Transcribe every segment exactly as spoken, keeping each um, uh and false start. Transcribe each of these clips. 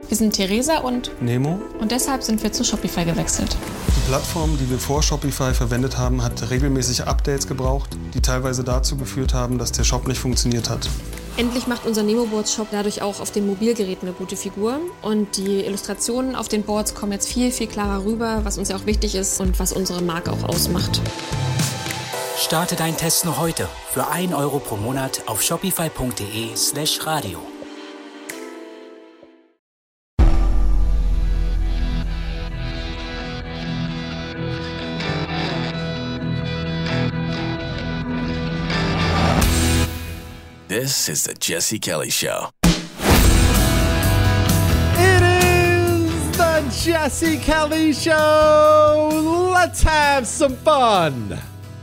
Wir sind Theresa und Nemo. Und deshalb sind wir zu Shopify gewechselt. Die Plattform, die wir vor Shopify verwendet haben, hat regelmäßig Updates gebraucht, die teilweise dazu geführt haben, dass der Shop nicht funktioniert hat. Endlich macht unser Nemo-Boards-Shop dadurch auch auf den Mobilgeräten eine gute Figur. Und die Illustrationen auf den Boards kommen jetzt viel, viel klarer rüber, was uns ja auch wichtig ist und was unsere Marke auch ausmacht. Starte deinen Test noch heute für ein Euro pro Monat auf shopify.de slash radio. This is the Jesse Kelly Show. It is the Jesse Kelly Show. Let's have some fun.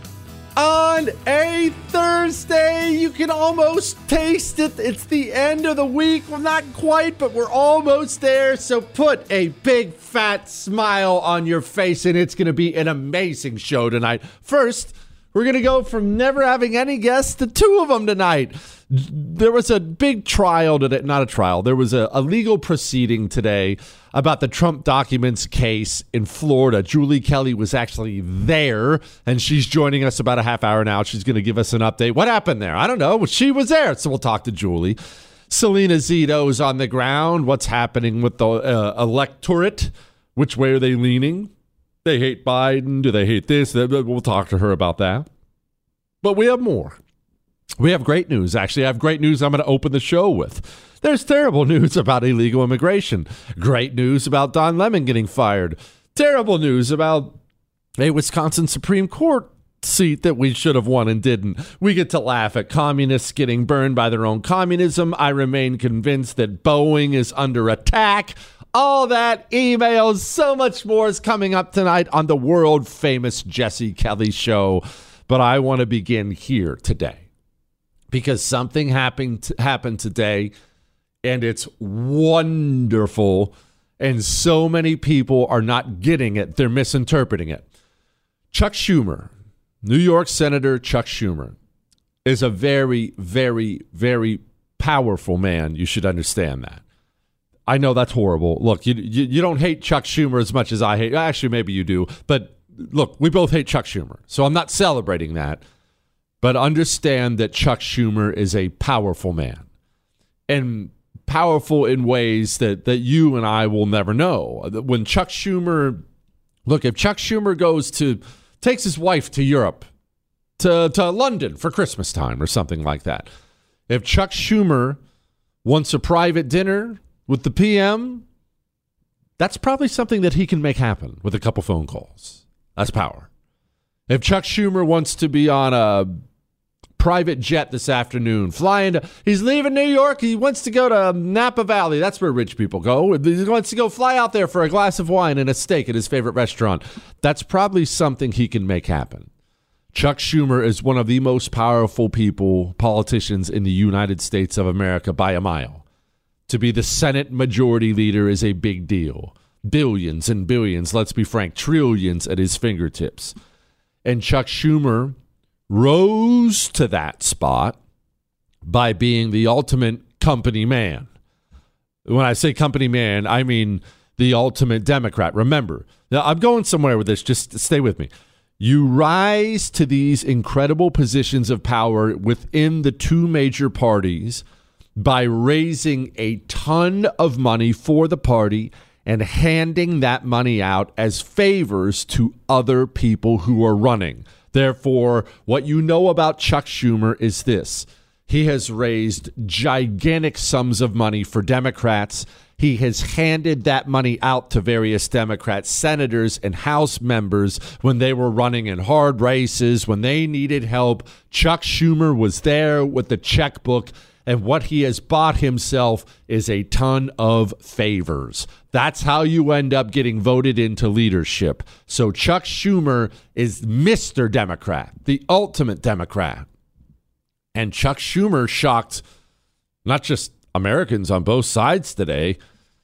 On a Thursday, you can almost taste it. It's the end of the week. Well, not quite, but we're almost there. So put a big fat smile on your face, and it's going to be an amazing show tonight. First, we're going to go from never having any guests to two of them tonight. There was a big trial today, not a trial. There was a, a legal proceeding today about the Trump documents case in Florida. Julie Kelly was actually there, and she's joining us about a half hour now. She's going to give us an update. What happened there? I don't know. She was there, so we'll talk to Julie. Selena Zito is on the ground. What's happening with the uh, electorate? Which way are they leaning? They hate Biden. Do they hate this? We'll talk to her about that. But we have more. We have great news. Actually, I have great news I'm going to open the show with. There's terrible news about illegal immigration. Great news about Don Lemon getting fired. Terrible news about a Wisconsin Supreme Court seat that we should have won and didn't. We get to laugh at communists getting burned by their own communism. I remain convinced that Boeing is under attack. All that, emails, so much more is coming up tonight on the world famous Jesse Kelly Show. But I want to begin here today because something happened happened today, and it's wonderful. And so many people are not getting it. They're misinterpreting it. Chuck Schumer, New York Senator Chuck Schumer, is a very, very, very powerful man. You should understand that. I know that's horrible. Look, you, you you don't hate Chuck Schumer as much as I hate. Actually, maybe you do. But look, we both hate Chuck Schumer. So I'm not celebrating that. But understand that Chuck Schumer is a powerful man. And powerful in ways that, that you and I will never know. When Chuck Schumer, look, if Chuck Schumer goes to, takes his wife to Europe, to, to London for Christmas time or something like that. If Chuck Schumer wants a private dinner with the P M, that's probably something that he can make happen with a couple phone calls. That's power. If Chuck Schumer wants to be on a private jet this afternoon, flying to, he's leaving New York, he wants to go to Napa Valley. That's where rich people go. He wants to go fly out there for a glass of wine and a steak at his favorite restaurant. That's probably something he can make happen. Chuck Schumer is one of the most powerful people, politicians in the United States of America by a mile. To be the Senate majority leader is a big deal. Billions and billions, let's be frank, trillions at his fingertips. And Chuck Schumer rose to that spot by being the ultimate company man. When I say company man, I mean the ultimate Democrat. Remember, now I'm going somewhere with this, just stay with me. You rise to these incredible positions of power within the two major parties by raising a ton of money for the party and handing that money out as favors to other people who are running. Therefore, what you know about Chuck Schumer is this. He has raised gigantic sums of money for Democrats. He has handed that money out to various Democrat senators and House members when they were running in hard races, when they needed help. Chuck Schumer was there with the checkbook, and what he has bought himself is a ton of favors. That's how you end up getting voted into leadership. So Chuck Schumer is Mister Democrat, the ultimate Democrat. And Chuck Schumer shocked not just Americans on both sides today.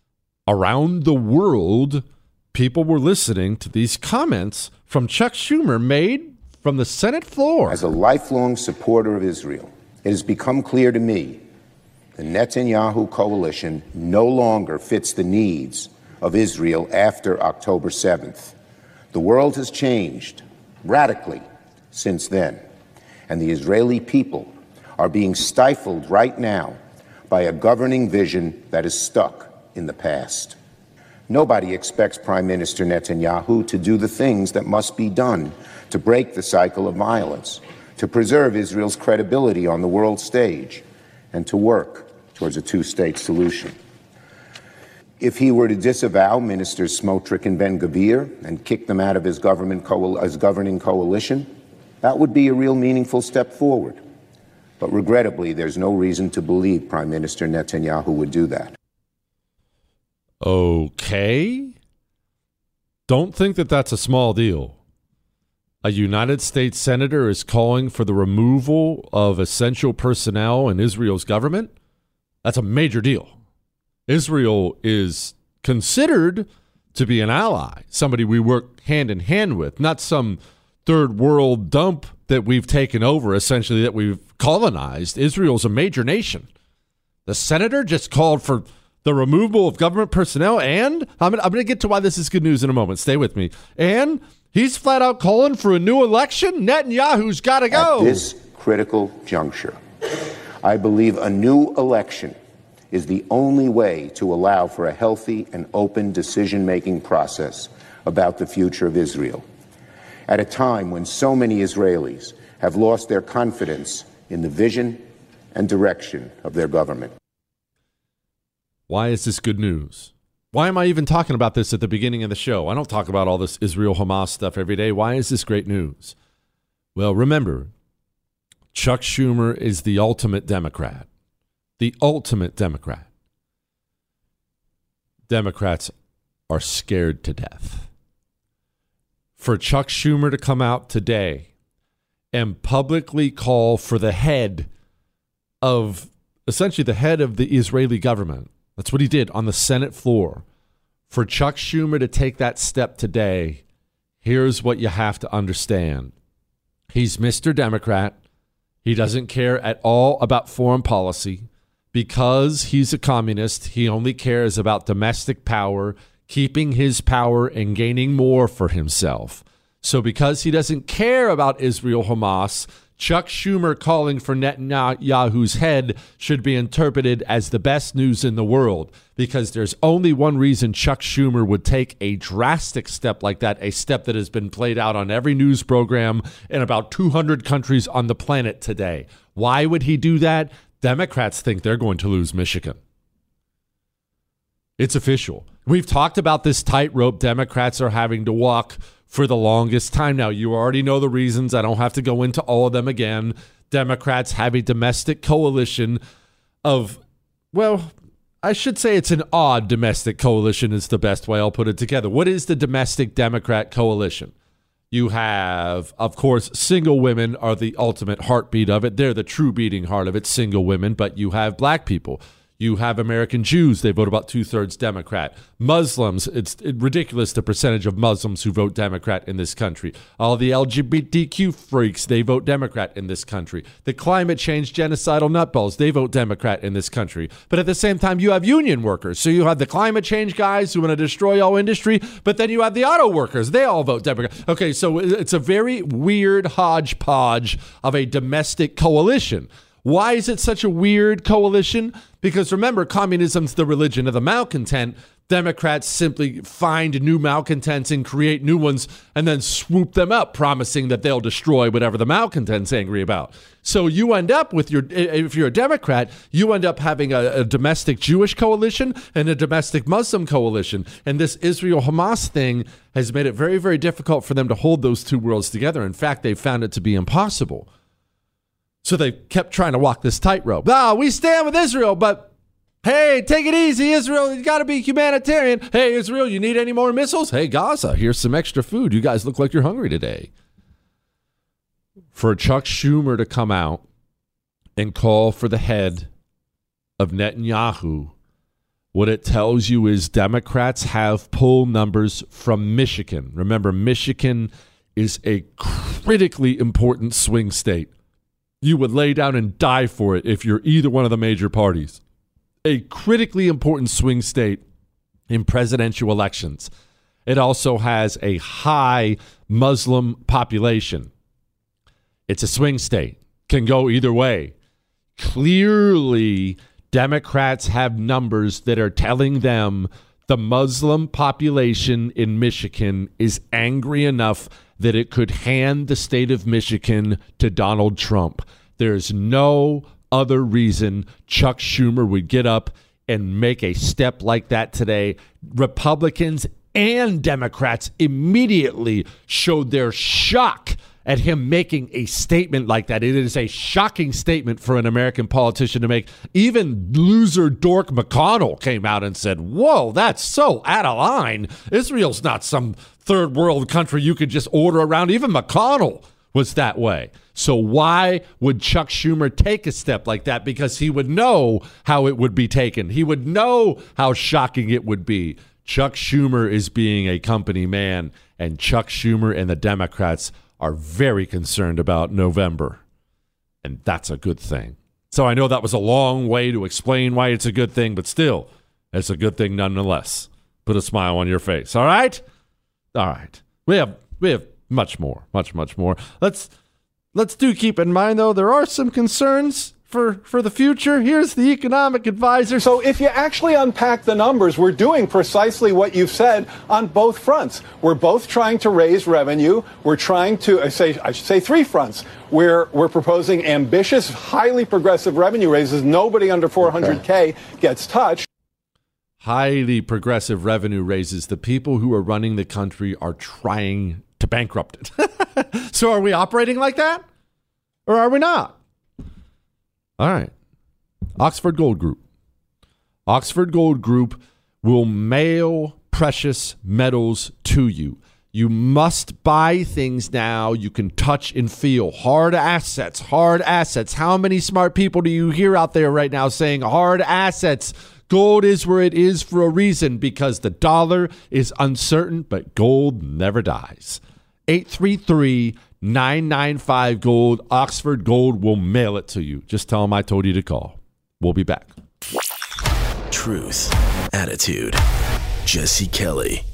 Around the world, people were listening to these comments from Chuck Schumer made from the Senate floor. As a lifelong supporter of Israel, it has become clear to me the Netanyahu coalition no longer fits the needs of Israel after October seventh. The world has changed radically since then, and the Israeli people are being stifled right now by a governing vision that is stuck in the past. Nobody expects Prime Minister Netanyahu to do the things that must be done to break the cycle of violence, to preserve Israel's credibility on the world stage, and to work towards a two-state solution. If he were to disavow Ministers Smotrich and Ben-Gvir and kick them out of his government co- his governing coalition, that would be a real meaningful step forward. But regrettably, there's no reason to believe Prime Minister Netanyahu would do that. Okay. Don't think that that's a small deal. A United States senator is calling for the removal of essential personnel in Israel's government. That's a major deal. Israel is considered to be an ally, somebody we work hand in hand with, not some third world dump that we've taken over, essentially, that we've colonized. Israel's a major nation. The senator just called for the removal of government personnel, and I'm, I'm going to get to why this is good news in a moment. Stay with me. And he's flat out calling for a new election. Netanyahu's got to go. At this critical juncture, I believe a new election is the only way to allow for a healthy and open decision-making process about the future of Israel. At a time when so many Israelis have lost their confidence in the vision and direction of their government. Why is this good news? Why am I even talking about this at the beginning of the show? I don't talk about all this Israel-Hamas stuff every day. Why is this great news? Well, remember, Chuck Schumer is the ultimate Democrat. The ultimate Democrat. Democrats are scared to death. For Chuck Schumer to come out today and publicly call for the head of, essentially the head of the Israeli government, that's what he did on the Senate floor. For Chuck Schumer to take that step today, here's what you have to understand. He's Mister Democrat. He doesn't care at all about foreign policy. Because he's a communist, he only cares about domestic power, keeping his power and gaining more for himself. So because he doesn't care about Israel Hamas, Chuck Schumer calling for Netanyahu's head should be interpreted as the best news in the world, because there's only one reason Chuck Schumer would take a drastic step like that, a step that has been played out on every news program in about two hundred countries on the planet today. Why would he do that? Democrats think they're going to lose Michigan. It's official. We've talked about this tightrope Democrats are having to walk for the longest time now. You already know the reasons. I don't have to go into all of them again. Democrats have a domestic coalition of, well, I should say it's an odd domestic coalition is the best way I'll put it together. What is the domestic Democrat coalition? You have, of course, single women are the ultimate heartbeat of it. They're the true beating heart of it, single women. But you have black people. You have American Jews. They vote about two-thirds Democrat. Muslims, it's ridiculous the percentage of Muslims who vote Democrat in this country. All the L G B T Q freaks, they vote Democrat in this country. The climate change genocidal nutballs, they vote Democrat in this country. But at the same time, you have union workers. So you have the climate change guys who want to destroy all industry, but then you have the auto workers. They all vote Democrat. Okay, so it's a very weird hodgepodge of a domestic coalition. Why is it such a weird coalition? Because remember, communism's the religion of the malcontent. Democrats simply find new malcontents and create new ones and then swoop them up, promising that they'll destroy whatever the malcontent's angry about. So you end up with your, if you're a Democrat, you end up having a, a domestic Jewish coalition and a domestic Muslim coalition. And this Israel-Hamas thing has made it very, very difficult for them to hold those two worlds together. In fact, they've found it to be impossible. So they kept trying to walk this tightrope. Ah, we stand with Israel, but hey, take it easy, Israel. You got to be humanitarian. Hey, Israel, you need any more missiles? Hey, Gaza, here's some extra food. You guys look like you're hungry today. For Chuck Schumer to come out and call for the head of Netanyahu, what it tells you is Democrats have poll numbers from Michigan. Remember, Michigan is a critically important swing state. You would lay down and die for it if you're either one of the major parties. a critically important swing state in presidential elections. It also has a high Muslim population. It's a swing state. Can go either way. Clearly, Democrats have numbers that are telling them the Muslim population in Michigan is angry enough that it could hand the state of Michigan to Donald Trump. There's no other reason Chuck Schumer would get up and make a step like that today. Republicans and Democrats immediately showed their shock at him making a statement like that. It is a shocking statement for an American politician to make. Even loser dork McConnell came out and said, whoa, that's so out of line. Israel's not some third world country you could just order around. Even McConnell was that way. So why would Chuck Schumer take a step like that? Because he would know how it would be taken. He would know how shocking it would be. Chuck Schumer is being a company man, and Chuck Schumer and the Democrats are very concerned about November, and that's a good thing. So I know that was a long way to explain why it's a good thing, but still, it's a good thing nonetheless. Put a smile on your face, all right? All right. We have we have much more, much, much more. Let's let's do keep in mind, though, there are some concerns for, for the future. Here's the economic advisor. So if you actually unpack the numbers, we're doing precisely what you've said on both fronts. We're both trying to raise revenue. We're trying to, I say, I should say three fronts. We're, we're proposing ambitious, highly progressive revenue raises. Nobody under four hundred K gets touched. Highly progressive revenue raises. The people who are running the country are trying to bankrupt it. So are we operating like that? Or are we not? All right. Oxford Gold Group. Oxford Gold Group will mail precious metals to you. You must buy things now you can touch and feel. Hard assets, hard assets. How many smart people do you hear out there right now saying hard assets? Gold is where it is for a reason, because the dollar is uncertain, but gold never dies. eight three three, nine nine five, gold. Oxford Gold will mail it to you. Just tell them I told you to call. We'll be back. Truth, attitude, Jesse Kelly.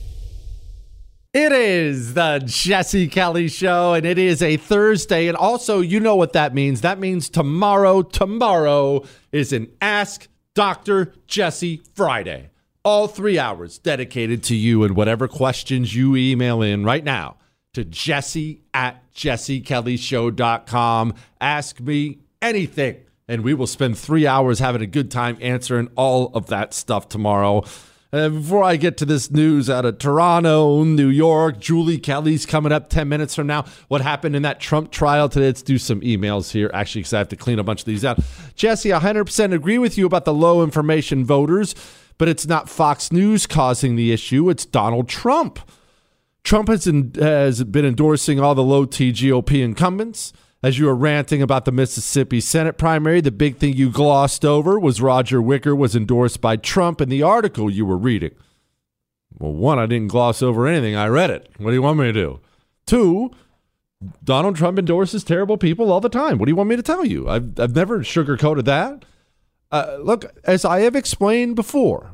It is the Jesse Kelly Show, and it is a Thursday. And also, you know what that means. That means tomorrow, tomorrow is an Ask Doctor Jesse Friday. All three hours dedicated to you and whatever questions you email in right now to Jesse at jesse kelly show dot com. Ask me anything, and we will spend three hours having a good time answering all of that stuff tomorrow. Uh, before I get to this news out of Toronto, New York, Julie Kelly's coming up ten minutes from now. What happened in that Trump trial today? Let's do some emails here, actually, because I have to clean a bunch of these out. Jesse, I one hundred percent agree with you about the low information voters, but it's not Fox News causing the issue. It's Donald Trump. Trump has, in, has been endorsing all the low-T G O P incumbents. As you were ranting about the Mississippi Senate primary, the big thing you glossed over was Roger Wicker was endorsed by Trump in the article you were reading. Well, one, I didn't gloss over anything. I read it. What do you want me to do? Two, Donald Trump endorses terrible people all the time. What do you want me to tell you? I've, I've never sugarcoated that. Uh, look, as I have explained before,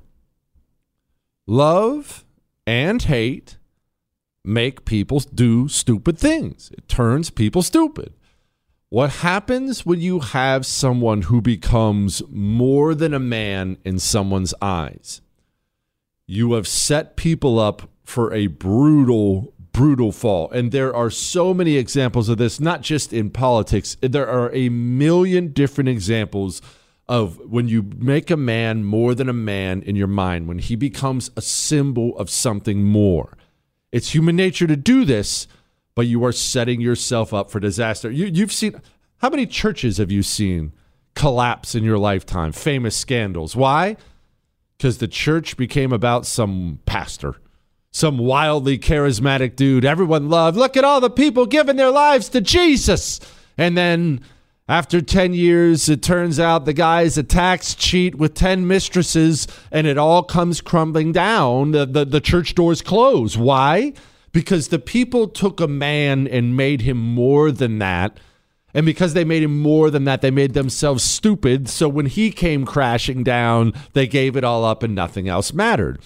love and hate make people do stupid things. It turns people stupid. What happens when you have someone who becomes more than a man in someone's eyes? You have set people up for a brutal, brutal fall. And there are so many examples of this, not just in politics. There are a million different examples of when you make a man more than a man in your mind, when he becomes a symbol of something more. It's human nature to do this, but you are setting yourself up for disaster. You, you've seen, how many churches have you seen collapse in your lifetime? Famous scandals. Why? Because the church became about some pastor, some wildly charismatic dude everyone loved. Look at all the people giving their lives to Jesus. And then after ten years, it turns out the guy's a tax cheat with ten mistresses, and it all comes crumbling down. The, the, the church doors close. Why? Because the people took a man and made him more than that. And because they made him more than that, they made themselves stupid. So when he came crashing down, they gave it all up and nothing else mattered.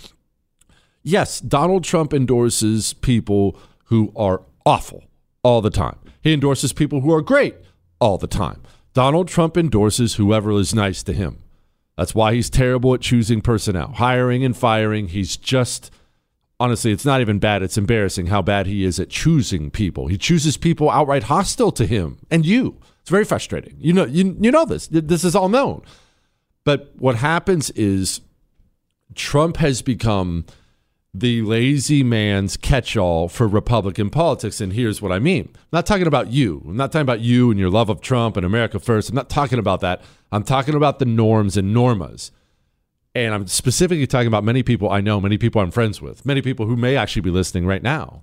Yes, Donald Trump endorses people who are awful all the time. He endorses people who are great all the time. Donald Trump endorses whoever is nice to him. That's why he's terrible at choosing personnel, hiring and firing. He's just, honestly, it's not even bad. It's embarrassing how bad he is at choosing people. He chooses people outright hostile to him and you. It's very frustrating. You know, you, you know this. This is all known. But what happens is Trump has become the lazy man's catch-all for Republican politics, and here's what I mean. I'm not talking about you. I'm not talking about you and your love of Trump and America first. I'm not talking about that. I'm talking about the norms and normas. And I'm specifically talking about many people I know, many people I'm friends with, many people who may actually be listening right now.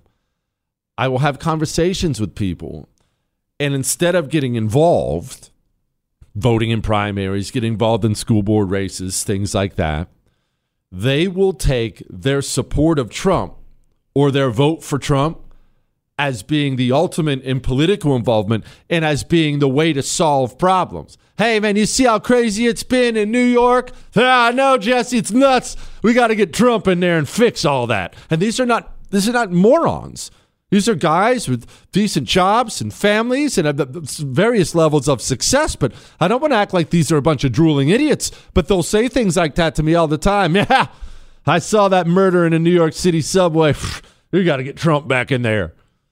I will have conversations with people, and instead of getting involved, voting in primaries, getting involved in school board races, things like that, they will take their support of Trump or their vote for Trump as being the ultimate in political involvement and as being the way to solve problems. Hey, man, you see how crazy it's been in New York? Ah, no, Jesse, it's nuts. We got to get Trump in there and fix all that. And these are not these are not morons. These are guys with decent jobs and families and various levels of success, but I don't want to act like these are a bunch of drooling idiots, but they'll say things like that to me all the time. Yeah, I saw that murder in a New York City subway. We got to get Trump back in there.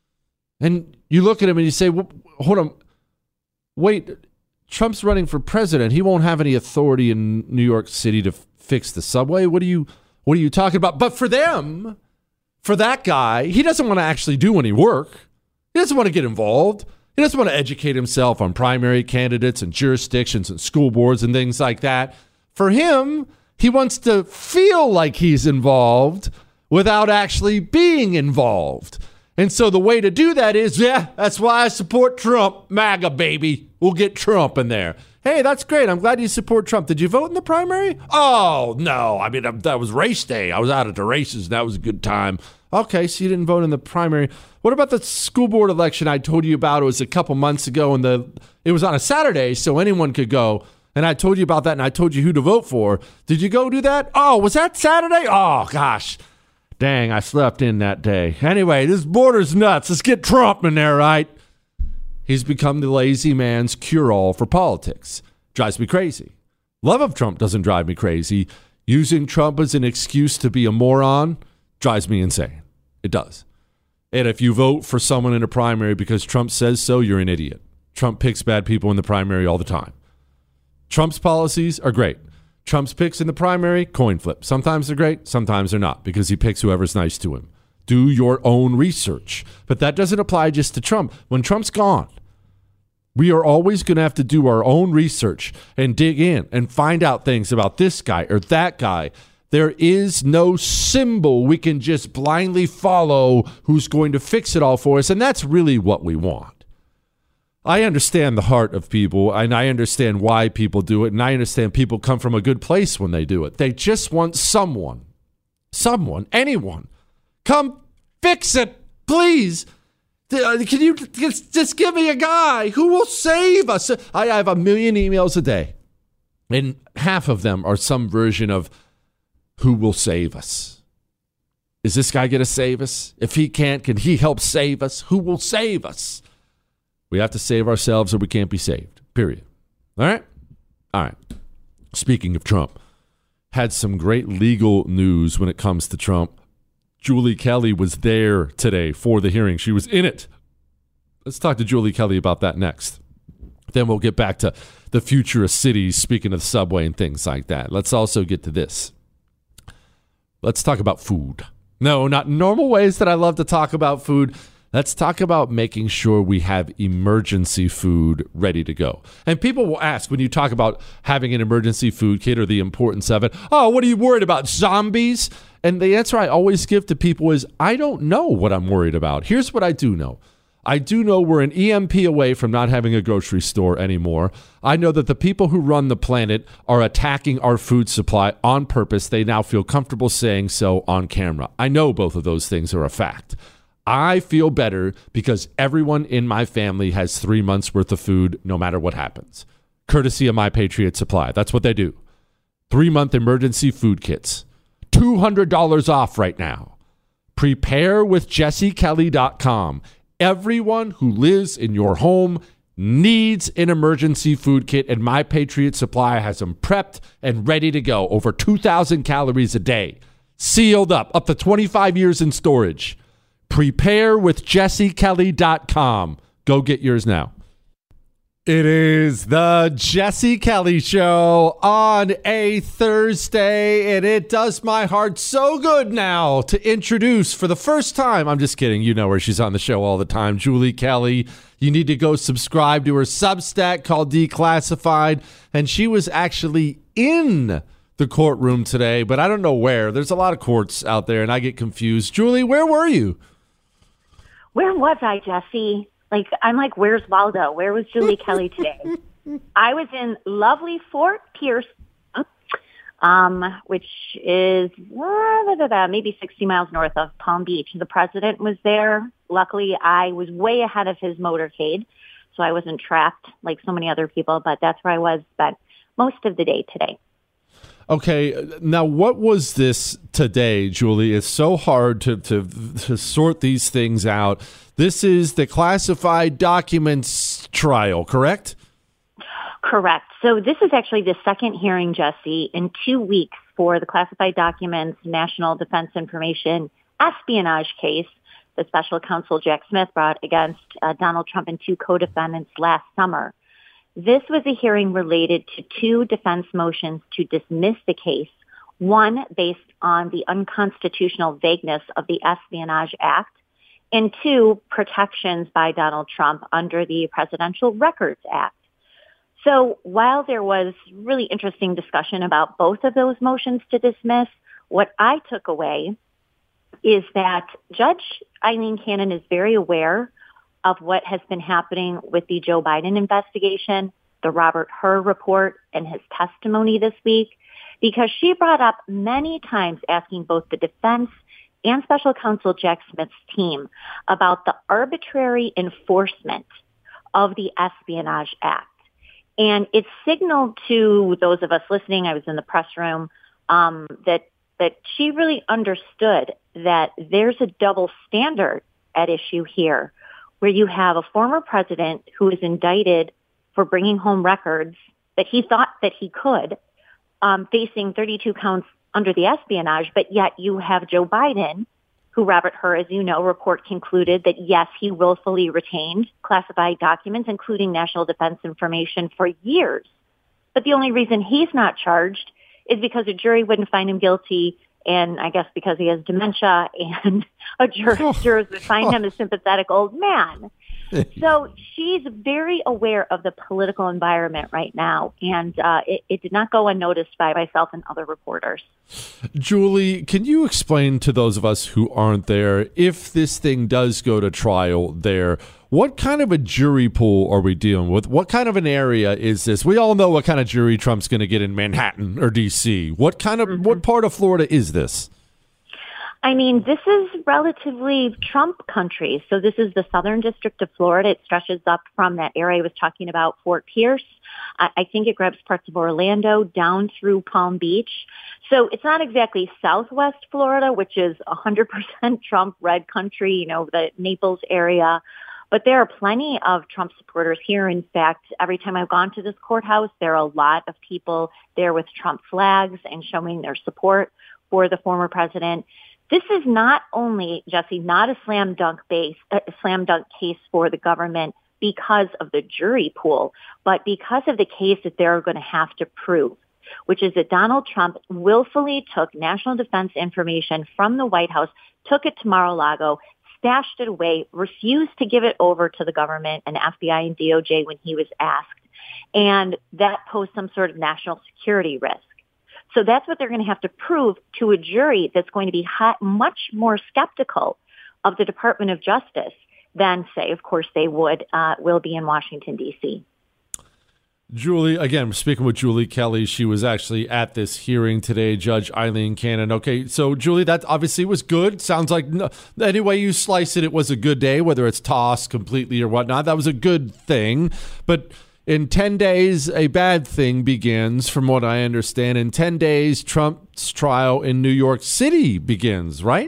And you look at him and you say, well, hold on, wait, Trump's running for president. He won't have any authority in New York City to f- fix the subway. What are you, what are you talking about? But for them... For that guy, he doesn't want to actually do any work. He doesn't want to get involved. He doesn't want to educate himself on primary candidates and jurisdictions and school boards and things like that. For him, he wants to feel like he's involved without actually being involved. And so the way to do that is, yeah, that's why I support Trump. MAGA, baby. We'll get Trump in there. Hey, that's great. I'm glad you support Trump. Did you vote in the primary? Oh, no. I mean, that was race day. I was out at the races. That was a good time. Okay, so you didn't vote in the primary. What about the school board election I told you about? It was a couple months ago, and the it was on a Saturday, so anyone could go. And I told you about that, and I told you who to vote for. Did you go do that? Oh, was that Saturday? Oh, gosh. Dang, I slept in that day. Anyway, this border's nuts. Let's get Trump in there, right? He's become the lazy man's cure-all for politics. Drives me crazy. Love of Trump doesn't drive me crazy. Using Trump as an excuse to be a moron drives me insane. It does. And if you vote for someone in a primary because Trump says so, you're an idiot. Trump picks bad people in the primary all the time. Trump's policies are great. Trump's picks in the primary, coin flip. Sometimes they're great, sometimes they're not, because he picks whoever's nice to him. Do your own research. But that doesn't apply just to Trump. When Trump's gone, we are always going to have to do our own research and dig in and find out things about this guy or that guy. There is no symbol we can just blindly follow who's going to fix it all for us, and that's really what we want. I understand the heart of people, and I understand why people do it, and I understand people come from a good place when they do it. They just want someone, someone, anyone, come fix it, please. Can you just give me a guy who will save us? I have a million emails a day, and half of them are some version of who will save us. Is this guy going to save us? If he can't, can he help save us? Who will save us? We have to save ourselves or we can't be saved, period. All right? All right. Speaking of Trump, had some great legal news when it comes to Trump. Julie Kelly was there today for the hearing. She was in it. Let's talk to Julie Kelly about that next. Then we'll get back to the future of cities, speaking of the subway and things like that. Let's also get to this. Let's talk about food. No, not normal ways that I love to talk about food. Let's talk about making sure we have emergency food ready to go. And people will ask when you talk about having an emergency food kit or the importance of it, oh, what are you worried about, zombies? And the answer I always give to people is, I don't know what I'm worried about. Here's what I do know. I do know we're an E M P away from not having a grocery store anymore. I know that the people who run the planet are attacking our food supply on purpose. They now feel comfortable saying so on camera. I know both of those things are a fact. I feel better because everyone in my family has three months worth of food no matter what happens. Courtesy of My Patriot Supply. That's what they do. Three-month emergency food kits. two hundred dollars off right now. Prepare with Jesse Kelly dot com. Everyone who lives in your home needs an emergency food kit, and My Patriot Supply has them prepped and ready to go. Over two thousand calories a day. Sealed up, up to twenty-five years in storage. Prepare with Jesse Kelly dot com. Go get yours now. It is the Jesse Kelly Show on a Thursday, and it does my heart so good now to introduce for the first time, I'm just kidding, you know her, she's on the show all the time, Julie Kelly. You need to go subscribe to her Substack called Declassified, and she was actually in the courtroom today, but I don't know where. There's a lot of courts out there, and I get confused. Julie, where were you? Where was I, Jesse? Like, I'm like, where's Waldo? Where was Julie Kelly today? I was in lovely Fort Pierce, um, which is uh, maybe sixty miles north of Palm Beach. The president was there. Luckily, I was way ahead of his motorcade, so I wasn't trapped like so many other people, but that's where I was spent most of the day today. Okay, now what was this today, Julie? It's so hard to, to to sort these things out. This is the classified documents trial, correct? Correct. So this is actually the second hearing, Jesse, in two weeks for the classified documents National Defense Information espionage case that Special Counsel Jack Smith brought against uh, Donald Trump and two co-defendants last summer. This was a hearing related to two defense motions to dismiss the case, one based on the unconstitutional vagueness of the Espionage Act, and two, protections by Donald Trump under the Presidential Records Act. So while there was really interesting discussion about both of those motions to dismiss, what I took away is that Judge Eileen Cannon is very aware of what has been happening with the Joe Biden investigation, the Robert Hur report, and his testimony this week, because she brought up many times asking both the defense and Special Counsel Jack Smith's team about the arbitrary enforcement of the Espionage Act. And it signaled to those of us listening, I was in the press room, um, that that she really understood that there's a double standard at issue here, where you have a former president who is indicted for bringing home records that he thought that he could, um, facing thirty-two counts under the espionage, but yet you have Joe Biden, who Robert Hur, as you know, report concluded that, yes, he willfully retained classified documents, including national defense information, for years. But the only reason he's not charged is because a jury wouldn't find him guilty, and I guess because he has dementia, and a juror, jurors would find him a sympathetic old man. So she's very aware of the political environment right now, and uh, it, it did not go unnoticed by myself and other reporters. Julie, can you explain to those of us who aren't there, if this thing does go to trial there, what kind of a jury pool are we dealing with? What kind of an area is this? We all know what kind of jury Trump's going to get in Manhattan or D C. What kind of, mm-hmm. what part of Florida is this? I mean, this is relatively Trump country. So this is the Southern District of Florida. It stretches up from that area I was talking about, Fort Pierce. I, I think it grabs parts of Orlando down through Palm Beach. So it's not exactly Southwest Florida, which is one hundred percent Trump red country, you know, the Naples area. But there are plenty of Trump supporters here. In fact, every time I've gone to this courthouse, there are a lot of people there with Trump flags and showing their support for the former president. This is not only, Jesse, not a slam dunk base, a slam dunk case for the government because of the jury pool, but because of the case that they're going to have to prove, which is that Donald Trump willfully took national defense information from the White House, took it to Mar-a-Lago, stashed it away, refused to give it over to the government and F B I and D O J when he was asked. And that posed some sort of national security risk. So that's what they're going to have to prove to a jury that's going to be hot, much more skeptical of the Department of Justice than, say, of course, they would uh, will be in Washington, D C. Julie, again, speaking with Julie Kelly, she was actually at this hearing today, Judge Eileen Cannon. Okay, so Julie, that obviously was good. Sounds like no, any way you slice it, it was a good day, whether it's tossed completely or whatnot. That was a good thing. But in ten days, a bad thing begins, from what I understand. In ten days, Trump's trial in New York City begins, right?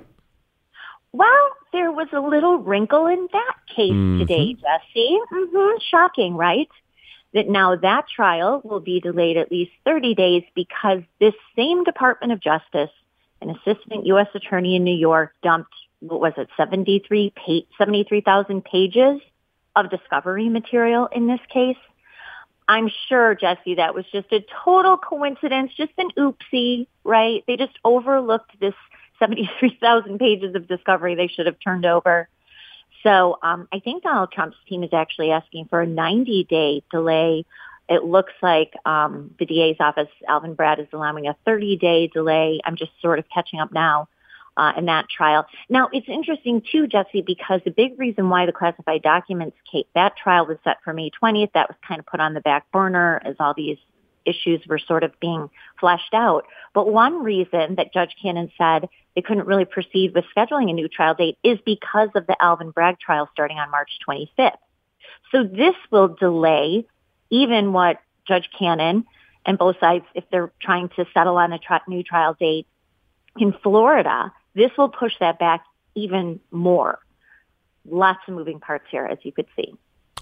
Well, there was a little wrinkle in that case mm-hmm. today, Jesse. Mm-hmm. Shocking, right? That now that trial will be delayed at least thirty days because this same Department of Justice, an assistant U S attorney in New York, dumped, what was it, seventy-three thousand pages of discovery material in this case. I'm sure, Jesse, that was just a total coincidence, just an oopsie, right? They just overlooked this seventy-three thousand pages of discovery they should have turned over. So um, I think Donald Trump's team is actually asking for a ninety-day delay. It looks like um, the D A's office, Alvin Bragg, is allowing a thirty-day delay. I'm just sort of catching up now uh, in that trial. Now, it's interesting, too, Jesse, because the big reason why the classified documents case, that trial was set for May twentieth, that was kind of put on the back burner as all these issues were sort of being fleshed out. But one reason that Judge Cannon said they couldn't really proceed with scheduling a new trial date is because of the Alvin Bragg trial starting on March twenty-fifth. So this will delay even what Judge Cannon and both sides, if they're trying to settle on a tri- new trial date in Florida, this will push that back even more. Lots of moving parts here, as you could see.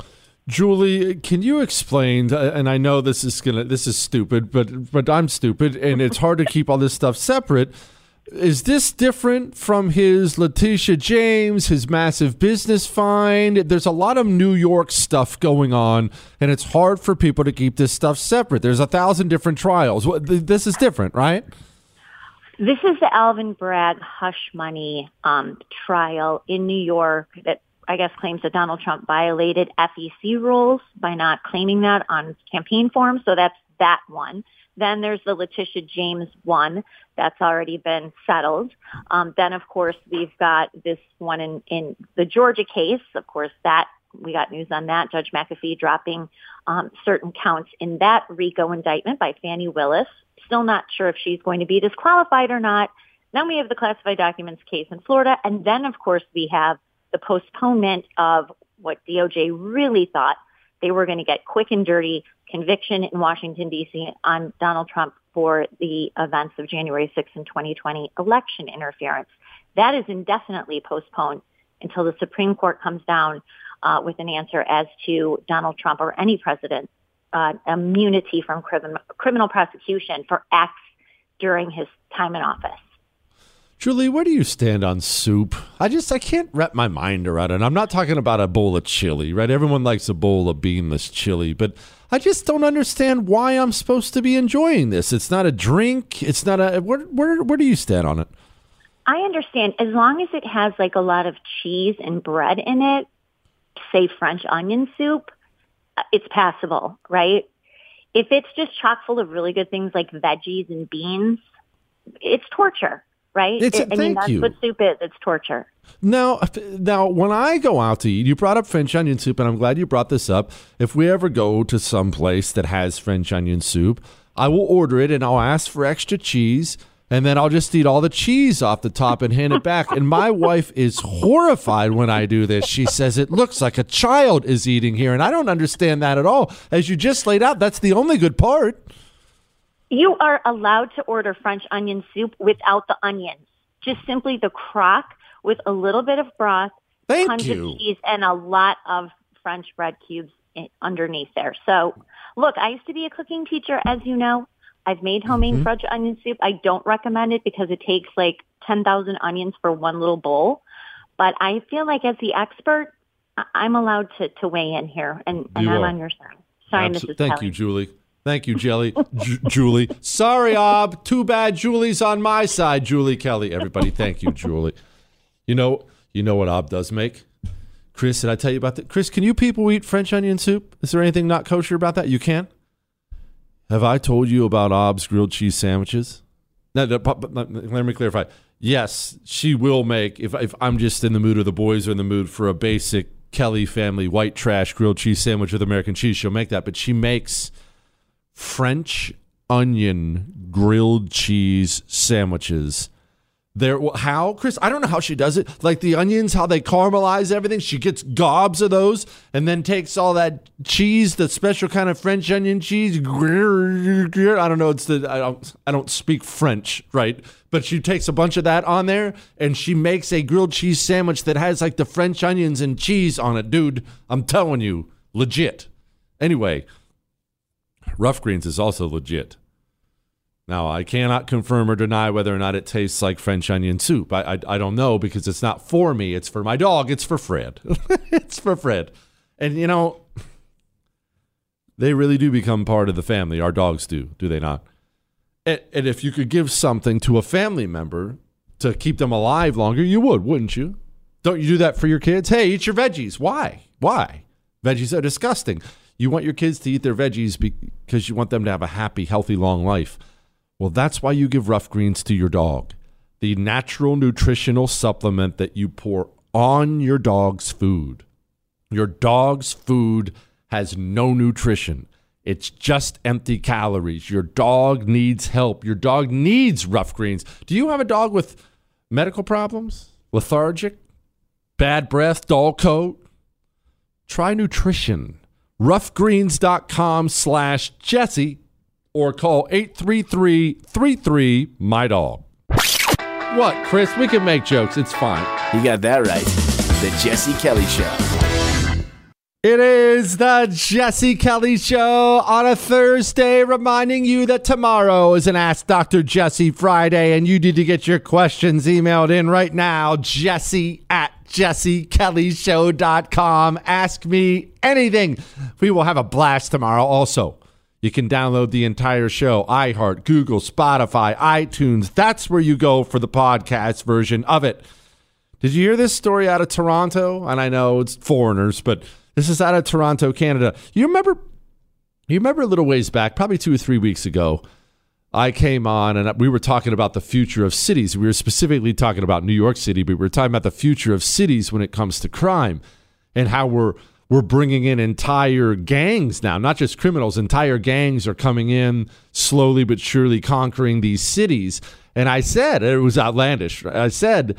Julie, can you explain, and I know this is gonna this is stupid, but but I'm stupid, and it's hard to keep all this stuff separate. Is this different from his Letitia James, his massive business fine? There's a lot of New York stuff going on, and it's hard for people to keep this stuff separate. There's a thousand different trials. This is different, right? This is the Alvin Bragg hush money um, trial in New York that I guess claims that Donald Trump violated F E C rules by not claiming that on campaign forms. So that's that one. Then there's the Letitia James one that's already been settled. Um, then, of course, we've got this one in, in the Georgia case. Of course, that we got news on that. Judge McAfee dropping um, certain counts in that RICO indictment by Fani Willis. Still not sure if she's going to be disqualified or not. Then we have the classified documents case in Florida. And then, of course, we have the postponement of what D O J really thought they were going to get quick and dirty conviction in Washington, D C on Donald Trump for the events of January sixth and twenty twenty election interference. That is indefinitely postponed until the Supreme Court comes down uh, with an answer as to Donald Trump or any president uh, immunity from criminal, criminal prosecution for acts during his time in office. Julie, where do you stand on soup? I just, I can't wrap my mind around it. I'm not talking about a bowl of chili, right? Everyone likes a bowl of beanless chili, but I just don't understand why I'm supposed to be enjoying this. It's not a drink. It's not a, where, where, where do you stand on it? I understand. As long as it has like a lot of cheese and bread in it, say French onion soup, it's passable, right? If it's just chock full of really good things like veggies and beans, it's torture. Right? It's, I mean, that's you. what soup is. It's torture. Now, now, when I go out to eat, you brought up French onion soup, and I'm glad you brought this up. If we ever go to some place that has French onion soup, I will order it, and I'll ask for extra cheese, and then I'll just eat all the cheese off the top and hand it back. And my wife is horrified when I do this. She says, it looks like a child is eating here, and I don't understand that at all. As you just laid out, that's the only good part. You are allowed to order French onion soup without the onions. Just simply the crock with a little bit of broth, Thank tons you. of cheese, and a lot of French bread cubes in, underneath there. So, look, I used to be a cooking teacher, as you know. I've made homemade mm-hmm. French onion soup. I don't recommend it because it takes like ten thousand onions for one little bowl. But I feel like as the expert, I'm allowed to, to weigh in here, and, and I'm on your side. Sorry, Absol- Missus Thank Kelly. you, Julie. Thank you, Jelly. J- Julie. Sorry, Ob. Too bad Julie's on my side, Julie Kelly. Everybody, thank you, Julie. You know, you know what Ob does make? Chris, did I tell you about that? Chris, can you people eat French onion soup? Is there anything not kosher about that? You can? Have I told you about Ob's grilled cheese sandwiches? No, no, let me clarify. Yes, she will make, if, if I'm just in the mood or the boys are in the mood for a basic Kelly family white trash grilled cheese sandwich with American cheese, she'll make that. But she makes French onion grilled cheese sandwiches. There, how, Chris? I don't know how she does it. Like the onions, how they caramelize everything. She gets gobs of those and then takes all that cheese, the special kind of French onion cheese. I don't know. It's the I don't I don't speak French, right? But she takes a bunch of that on there and she makes a grilled cheese sandwich that has like the French onions and cheese on it, dude. I'm telling you, legit. Anyway, Rough Greens is also legit. Now, I cannot confirm or deny whether or not it tastes like French onion soup. I, I I don't know because it's not for me. It's for my dog. It's for Fred. It's for Fred. And, you know, they really do become part of the family. Our dogs do, do they not? And, and if you could give something to a family member to keep them alive longer, you would, wouldn't you? Don't you do that for your kids? Hey, eat your veggies. Why? Why? Veggies are disgusting. You want your kids to eat their veggies because you want them to have a happy, healthy, long life. Well, that's why you give Rough Greens to your dog, the natural nutritional supplement that you pour on your dog's food. Your dog's food has no nutrition. It's just empty calories. Your dog needs help. Your dog needs Rough Greens. Do you have a dog with medical problems? Lethargic? Bad breath? Dull coat? Try nutrition. roughgreens.com slash Jesse. Or call eight three three, three three, M Y dog. What, Chris? We can make jokes. It's fine. You got that right. The Jesse Kelly Show. It is the Jesse Kelly Show on a Thursday, reminding you that tomorrow is an Ask Doctor Jesse Friday, and you need to get your questions emailed in right now. Jesse at jesse kelly show dot com. Ask me anything. We will have a blast tomorrow also. You can download the entire show, iHeart, Google, Spotify, iTunes. That's where you go for the podcast version of it. Did you hear this story out of Toronto? And I know it's foreigners, but this is out of Toronto, Canada. You remember, you remember a little ways back, probably two or three weeks ago, I came on and we were talking about the future of cities. We were specifically talking about New York City, but we were talking about the future of cities when it comes to crime and how we're We're bringing in entire gangs now, not just criminals. Entire gangs are coming in slowly but surely conquering these cities. And I said, it was outlandish. I said,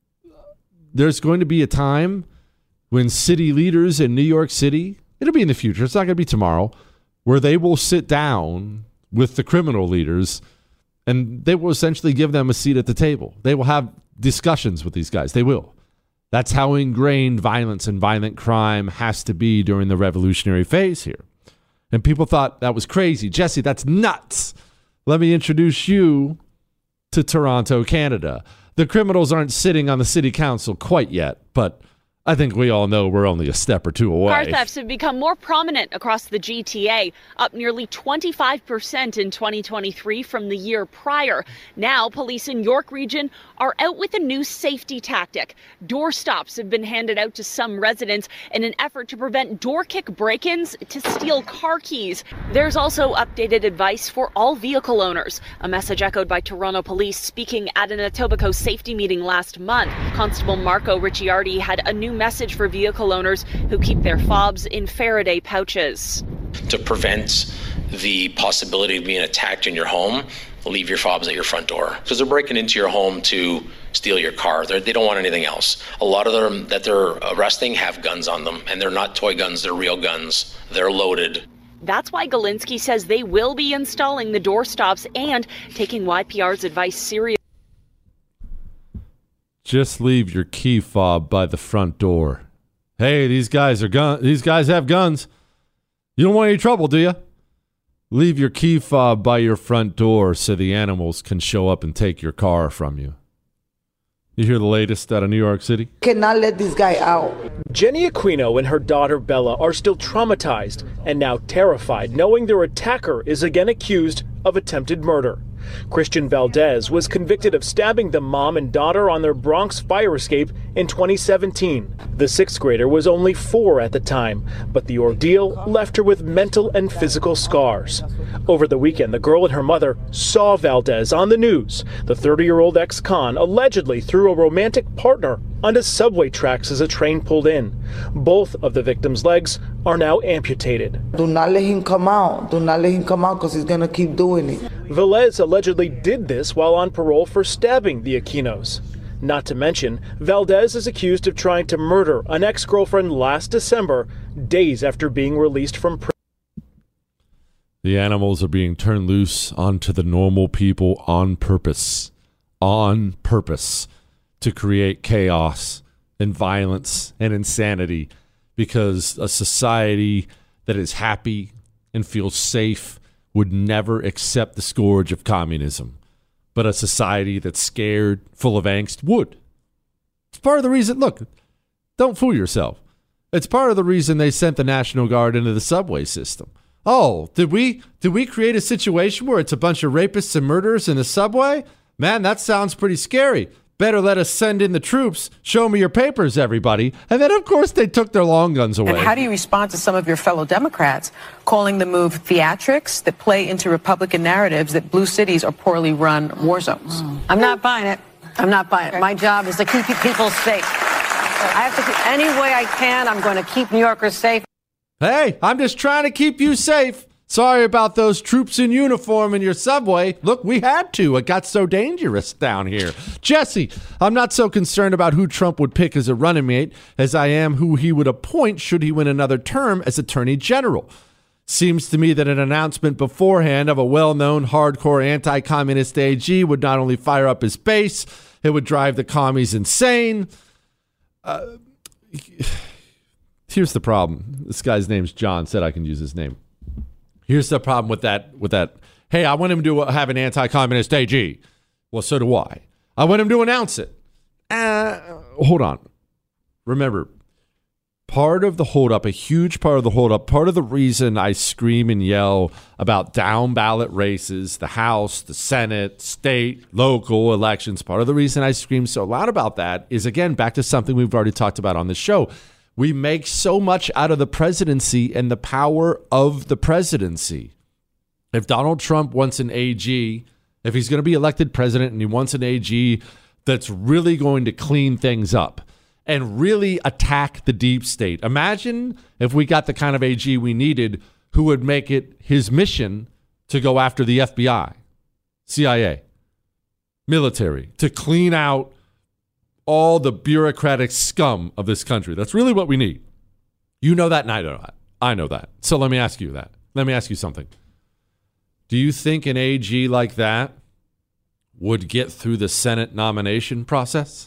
there's going to be a time when city leaders in New York City, it'll be in the future, it's not going to be tomorrow, where they will sit down with the criminal leaders and they will essentially give them a seat at the table. They will have discussions with these guys. They will. That's how ingrained violence and violent crime has to be during the revolutionary phase here. And people thought that was crazy. Jesse, that's nuts. Let me introduce you to Toronto, Canada. The criminals aren't sitting on the city council quite yet, but I think we all know we're only a step or two away. Car thefts have become more prominent across the G T A, up nearly twenty-five percent in twenty twenty-three from the year prior. Now, police in York Region are out with a new safety tactic. Door stops have been handed out to some residents in an effort to prevent door kick break-ins to steal car keys. There's also updated advice for all vehicle owners, a message echoed by Toronto Police speaking at an Etobicoke safety meeting last month. Constable Marco Ricciardi had a new message for vehicle owners who keep their fobs in Faraday pouches. To prevent the possibility of being attacked in your home, leave your fobs at your front door. Because they're breaking into your home to steal your car. They're, they don't want anything else. A lot of them that they're arresting have guns on them, and they're not toy guns, they're real guns. They're loaded. That's why Galinsky says they will be installing the door stops and taking Y P R's advice seriously. Just leave your key fob by the front door. Hey, these guys are gun. These guys have guns. You don't want any trouble, do you? Leave your key fob by your front door so the animals can show up and take your car from you. You hear the latest out of New York City? Cannot let this guy out. Jenny Aquino and her daughter Bella are still traumatized and now terrified, knowing their attacker is again accused of attempted murder. Christian Valdez was convicted of stabbing the mom and daughter on their Bronx fire escape in twenty seventeen. The sixth grader was only four at the time, but the ordeal left her with mental and physical scars. Over the weekend, the girl and her mother saw Valdez on the news. The thirty-year-old ex-con allegedly threw a romantic partner onto subway tracks as a train pulled in. Both of the victim's legs are now amputated. Do not let him come out. Do not let him come out because he's going to keep doing it. Velez allegedly did this while on parole for stabbing the Aquinos. Not to mention, Valdez is accused of trying to murder an ex-girlfriend last December, days after being released from prison. The animals are being turned loose onto the normal people on purpose. On purpose. To create chaos and violence and insanity. Because a society that is happy and feels safe would never accept the scourge of communism. But a society that's scared, full of angst, would. It's part of the reason, look, don't fool yourself. It's part of the reason they sent the National Guard into the subway system. Oh, did we did we create a situation where it's a bunch of rapists and murderers in the subway? Man, that sounds pretty scary. Better let us send in the troops. Show me your papers, everybody. And then, of course, they took their long guns away. And how do you respond to some of your fellow Democrats calling the move theatrics that play into Republican narratives that blue cities are poorly run war zones? I'm not buying it. I'm not buying it. My job is to keep people safe. I have to keep, any way I can, I'm going to keep New Yorkers safe. Hey, I'm just trying to keep you safe. Sorry about those troops in uniform in your subway. Look, we had to. It got so dangerous down here. Jesse, I'm not so concerned about who Trump would pick as a running mate as I am who he would appoint should he win another term as Attorney General. Seems to me that an announcement beforehand of a well-known hardcore anti-communist A G would not only fire up his base, it would drive the commies insane. Uh, here's the problem. This guy's name's John, said I can use his name. Here's the problem with that, with that. Hey, I want him to have an anti-communist A G. Well, so do I. I want him to announce it. Uh, hold on. Remember, part of the holdup, a huge part of the holdup, part of the reason I scream and yell about down ballot races, the House, the Senate, state, local elections, part of the reason I scream so loud about that is, again, back to something we've already talked about on the show. We make so much out of the presidency and the power of the presidency. If Donald Trump wants an A G, if he's going to be elected president and he wants an A G that's really going to clean things up and really attack the deep state. Imagine if we got the kind of A G we needed who would make it his mission to go after the F B I, C I A, military, to clean out all the bureaucratic scum of this country. That's really what we need. You know that, and I know that. I know that. So let me ask you that. Let me ask you something. Do you think an A G like that would get through the Senate nomination process?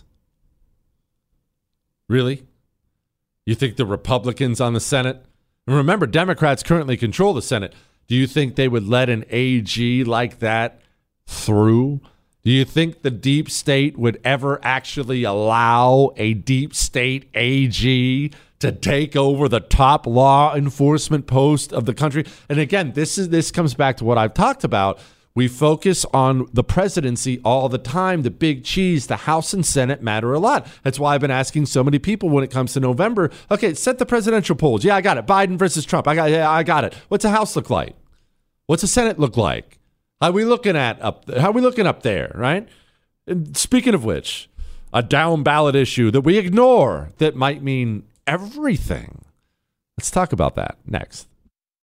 Really? You think the Republicans on the Senate, and remember, Democrats currently control the Senate, do you think they would let an A G like that through? Do you think the deep state would ever actually allow a deep state A G to take over the top law enforcement post of the country? And again, this is this comes back to what I've talked about. We focus on the presidency all the time. The big cheese, the House and Senate matter a lot. That's why I've been asking so many people when it comes to November. Okay, set the presidential polls. Yeah, I got it. Biden versus Trump. I got yeah, I got it. What's the House look like? What's the Senate look like? How are we looking at up? How are we looking up there, right? And speaking of which, a down ballot issue that we ignore that might mean everything. Let's talk about that next.